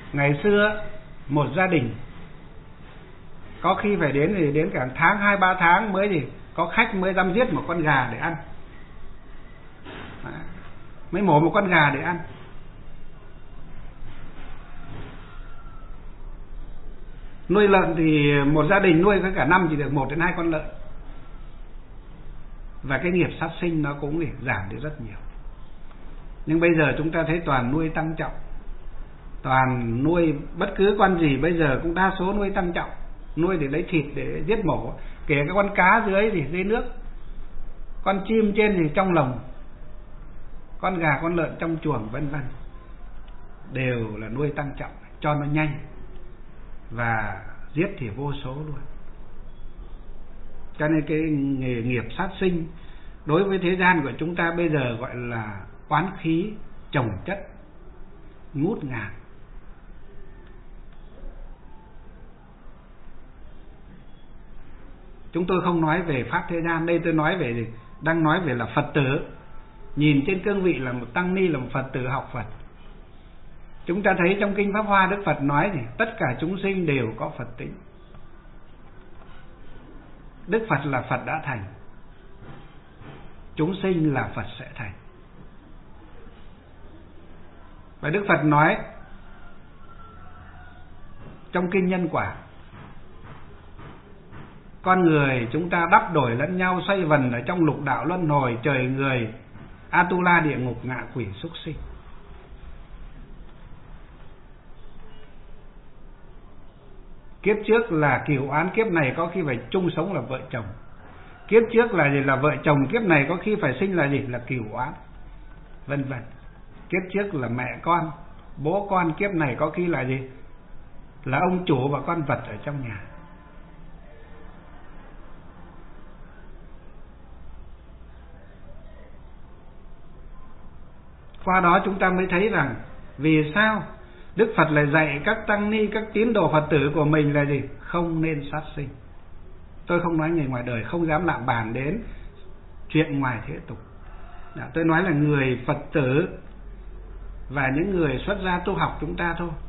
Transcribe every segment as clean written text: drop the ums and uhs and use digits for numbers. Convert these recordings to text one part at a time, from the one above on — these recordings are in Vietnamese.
Ngày xưa một gia đình có khi phải đến cả tháng 2-3 tháng mới có khách mới dám giết một con gà để ăn, mới mổ một con gà để ăn. Nuôi lợn thì một gia đình nuôi có cả năm chỉ được 1-2 con lợn. Và cái nghiệp sát sinh nó cũng giảm đi rất nhiều. Nhưng bây giờ chúng ta thấy toàn nuôi tăng trọng, toàn nuôi bất cứ con gì bây giờ cũng đa số nuôi tăng trọng, nuôi để lấy thịt để giết mổ. Kể các con cá dưới nước, con chim trên thì trong lồng, con gà con lợn trong chuồng vân vân, đều là nuôi tăng trọng cho nó nhanh, và giết thì vô số luôn. Cho nên cái nghề nghiệp sát sinh đối với thế gian của chúng ta bây giờ gọi là oán khí chồng chất ngút ngàn. Chúng tôi không nói về pháp thế gian, đây tôi nói về đang nói về là Phật tử. Nhìn trên cương vị là một tăng ni, là một Phật tử học Phật. Chúng ta thấy trong kinh Pháp Hoa Đức Phật nói thì tất cả chúng sinh đều có Phật tính. Đức Phật là Phật đã thành, chúng sinh là Phật sẽ thành. Và Đức Phật nói trong kinh Nhân Quả, con người chúng ta đắp đổi lẫn nhau, xoay vần ở trong lục đạo luân hồi, trời người, Atula địa ngục, ngạ quỷ súc sinh. Kiếp trước là cửu oán, kiếp này có khi phải chung sống là vợ chồng. Kiếp trước là là vợ chồng, kiếp này có khi phải sinh là là cửu oán, vân vân. Kiếp trước là mẹ con, bố con, kiếp này có khi là là ông chủ và con vật ở trong nhà. Qua đó chúng ta mới thấy rằng vì sao Đức Phật lại dạy các tăng ni, các tín đồ Phật tử của mình là không nên sát sinh. Tôi không nói người ngoài đời, không dám lạm bàn đến chuyện ngoài thế tục. Tôi nói là người Phật tử và những người xuất gia tu học chúng ta thôi.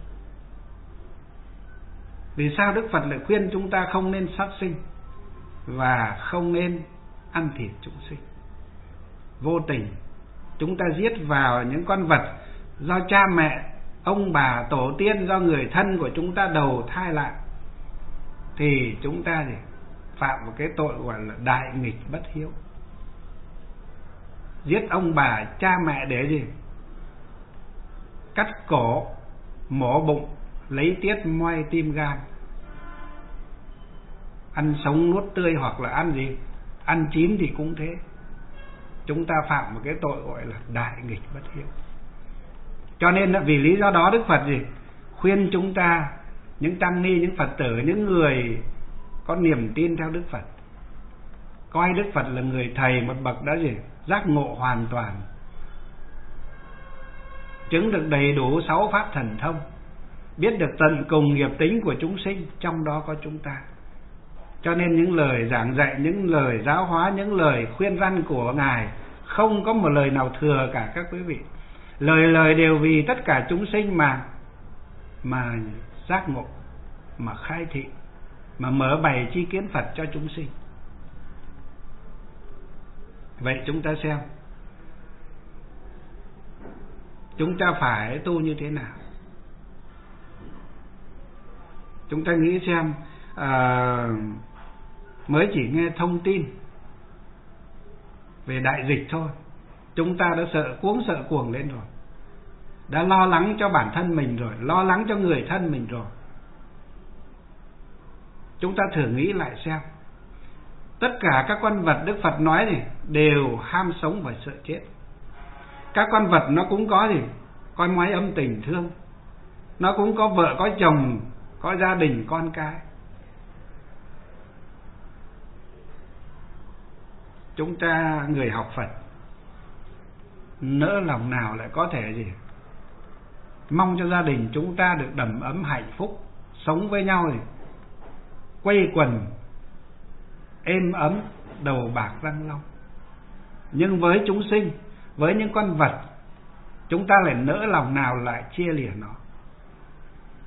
Vì sao Đức Phật lại khuyên chúng ta không nên sát sinh và không nên ăn thịt chúng sinh? Vô tình chúng ta giết vào những con vật do cha mẹ, ông bà, tổ tiên, do người thân của chúng ta đầu thai lại, thì chúng ta phạm một cái tội gọi là đại nghịch bất hiếu. Giết ông bà, cha mẹ để cắt cổ, mổ bụng, lấy tiết moi tim gan, ăn sống nuốt tươi, hoặc là ăn chín thì cũng thế. Chúng ta phạm một cái tội gọi là đại nghịch bất hiếu. Cho nên vì lý do đó Đức Phật khuyên chúng ta, những tăng ni, những Phật tử, những người có niềm tin theo Đức Phật, coi Đức Phật là người thầy một bậc đã giác ngộ hoàn toàn, chứng được đầy đủ 6 pháp thần thông, biết được tận cùng nghiệp tính của chúng sinh, trong đó có chúng ta. Cho nên những lời giảng dạy, những lời giáo hóa, những lời khuyên răn của Ngài không có một lời nào thừa cả các quý vị. Lời đều vì tất cả chúng sinh mà giác ngộ, mà khai thị, mà mở bày chi kiến Phật cho chúng sinh. Vậy chúng ta xem chúng ta phải tu như thế nào. Chúng ta nghĩ xem, mới chỉ nghe thông tin về đại dịch thôi, chúng ta đã sợ cuồng lên rồi, đã lo lắng cho bản thân mình rồi, lo lắng cho người thân mình rồi. Chúng ta thử nghĩ lại xem, tất cả các con vật Đức Phật nói đều ham sống và sợ chết. Các con vật nó cũng có coi mái ấm tình thương, nó cũng có vợ có chồng, có gia đình con cái. Chúng ta người học Phật nỡ lòng nào lại có thể mong cho gia đình chúng ta được đầm ấm hạnh phúc, sống với nhau quây quần êm ấm, đầu bạc răng long. Nhưng với chúng sinh, với những con vật, chúng ta lại nỡ lòng nào lại chia lìa nó.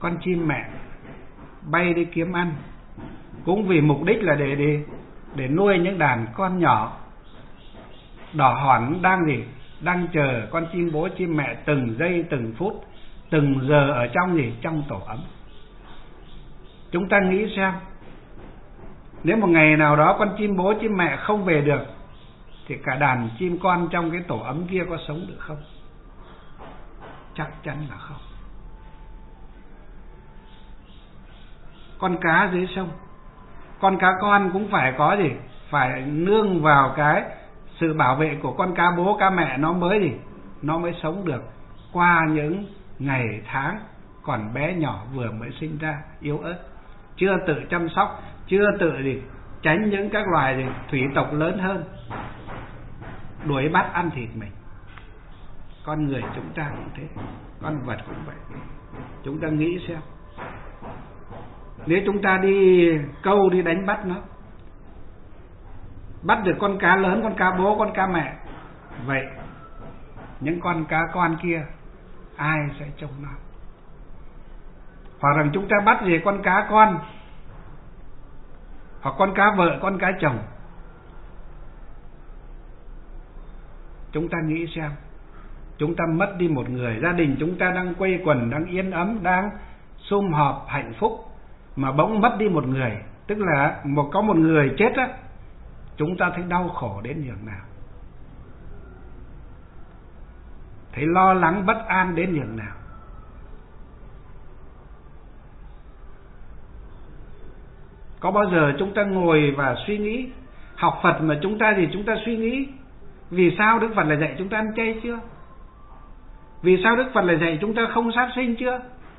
con chim mẹ bay đi kiếm ăn, cũng vì mục đích là để nuôi những đàn con nhỏ đỏ hòn đang chờ con chim bố chim mẹ từng giây từng phút từng giờ ở trong tổ ấm. Chúng ta nghĩ xem, nếu một ngày nào đó con chim bố chim mẹ không về được thì cả đàn chim con trong cái tổ ấm kia có sống được không? Chắc chắn là không. Con cá dưới sông, con cá con cũng phải có phải nương vào cái sự bảo vệ của con cá bố cá mẹ, nó mới sống được qua những ngày tháng còn bé nhỏ vừa mới sinh ra, yếu ớt, chưa tự chăm sóc, chưa tự tránh những các loài thủy tộc lớn hơn đuổi bắt ăn thịt mình. Con người chúng ta cũng thế, con vật cũng vậy. Chúng ta nghĩ xem, nếu chúng ta đi câu đi đánh bắt nó, bắt được con cá lớn, con cá bố, con cá mẹ, vậy những con cá con kia ai sẽ trông nó? Hoặc rằng chúng ta bắt về con cá con, hoặc con cá vợ, con cá chồng, chúng ta nghĩ xem, chúng ta mất đi một người, gia đình chúng ta đang quây quần, đang yên ấm, đang sum họp hạnh phúc, mà bỗng mất đi một người, tức là có một người chết á, chúng ta thấy đau khổ đến nhường nào, thấy lo lắng bất an đến nhường nào. Có bao giờ chúng ta ngồi và suy nghĩ, học Phật mà chúng ta suy nghĩ vì sao Đức Phật lại dạy chúng ta ăn chay chưa? Vì sao Đức Phật lại dạy chúng ta không sát sinh chưa?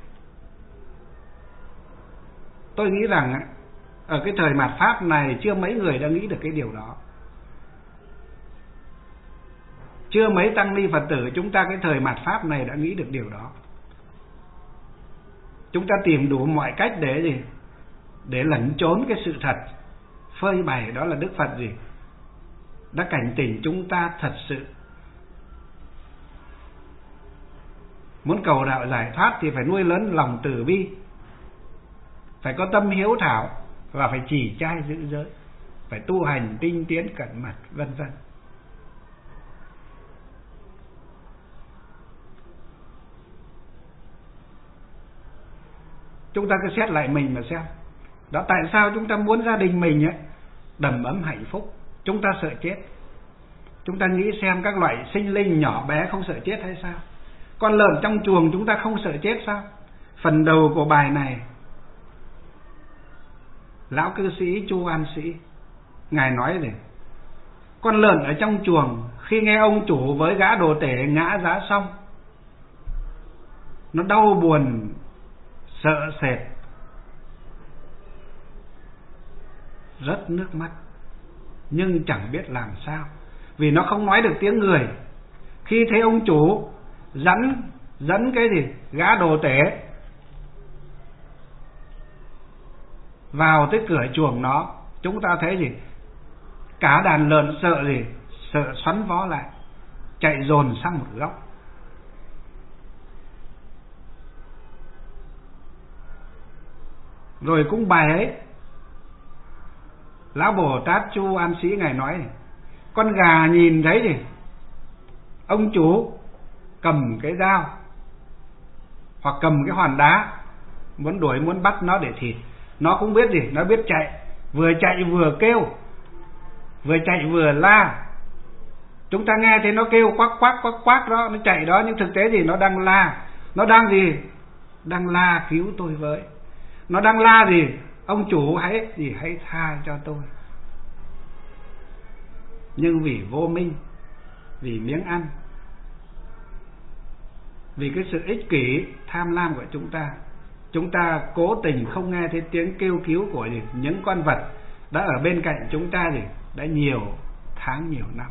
Tôi nghĩ rằng ở cái thời mạt Pháp này chưa mấy người đã nghĩ được cái điều đó. Chưa mấy tăng ni Phật tử chúng ta cái thời mạt Pháp này đã nghĩ được điều đó. Chúng ta tìm đủ mọi cách để lẩn trốn cái sự thật phơi bày, đó là Đức Phật đã cảnh tỉnh chúng ta thật sự. Muốn cầu đạo giải thoát thì phải nuôi lớn lòng từ bi, phải có tâm hiếu thảo, và phải chỉ trai giữ giới, phải tu hành tinh tiến cẩn mật, vân vân. Chúng ta cứ xét lại mình mà xem, đó tại sao chúng ta muốn gia đình mình đầm ấm hạnh phúc? Chúng ta sợ chết. Chúng ta nghĩ xem, các loại sinh linh nhỏ bé không sợ chết hay sao? Con lợn trong chuồng chúng ta không sợ chết sao? Phần đầu của bài này, lão cư sĩ Chu An Sĩ ngài nói này: con lợn ở trong chuồng khi nghe ông chủ với gã đồ tể ngã giá xong, nó đau buồn sợ sệt, rớt nước mắt, nhưng chẳng biết làm sao, vì nó không nói được tiếng người. Khi thấy ông chủ dẫn cái gã đồ tể vào tới cửa chuồng nó, chúng ta thấy cả đàn lợn sợ xoắn vó lại, chạy dồn sang một góc. Rồi cũng bài ấy, lão Bồ Tát Chu An Sĩ ngài nói này: con gà nhìn thấy ông chủ cầm cái dao hoặc cầm cái hòn đá muốn đuổi, muốn bắt nó để thịt, nó cũng biết nó biết chạy, vừa chạy vừa kêu, vừa chạy vừa la. Chúng ta nghe thấy nó kêu quắc quắc quắc quắc đó, nó chạy đó, nhưng thực tế nó đang la. Nó đang đang la cứu tôi với. Nó đang la ông chủ hãy tha cho tôi. Nhưng vì vô minh, vì miếng ăn, vì cái sự ích kỷ tham lam của chúng ta cố tình không nghe thấy tiếng kêu cứu của những con vật đã ở bên cạnh chúng ta đã nhiều tháng nhiều năm.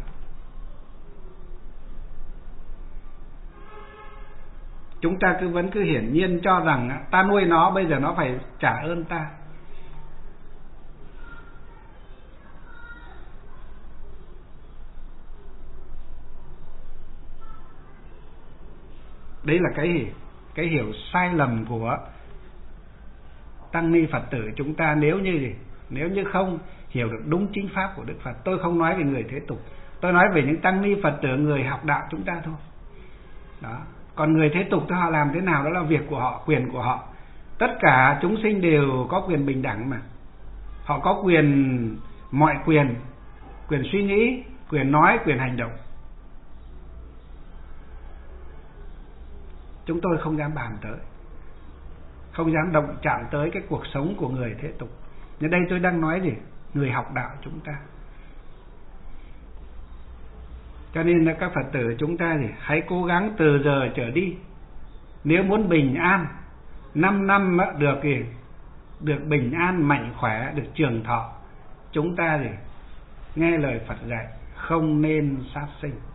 Chúng ta vẫn cứ hiển nhiên cho rằng ta nuôi nó, bây giờ nó phải trả ơn ta. Đấy là cái hiểu sai lầm của tăng ni Phật tử chúng ta nếu như không hiểu được đúng chính pháp của Đức Phật. Tôi không nói về người thế tục, tôi nói về những tăng ni Phật tử người học đạo chúng ta thôi. Đó. Còn người thế tục thì họ làm thế nào đó là việc của họ, quyền của họ. Tất cả chúng sinh đều có quyền bình đẳng mà. Họ có quyền, mọi quyền suy nghĩ, quyền nói, quyền hành động. Chúng tôi không dám bàn tới, không dám động chạm tới cái cuộc sống của người thế tục. Nhưng đây tôi đang nói gì? Người học đạo chúng ta. Cho nên là các Phật tử chúng ta thì hãy cố gắng từ giờ trở đi. Nếu muốn bình an, 5 năm được bình an, mạnh khỏe, được trường thọ, chúng ta thì nghe lời Phật dạy, không nên sát sinh.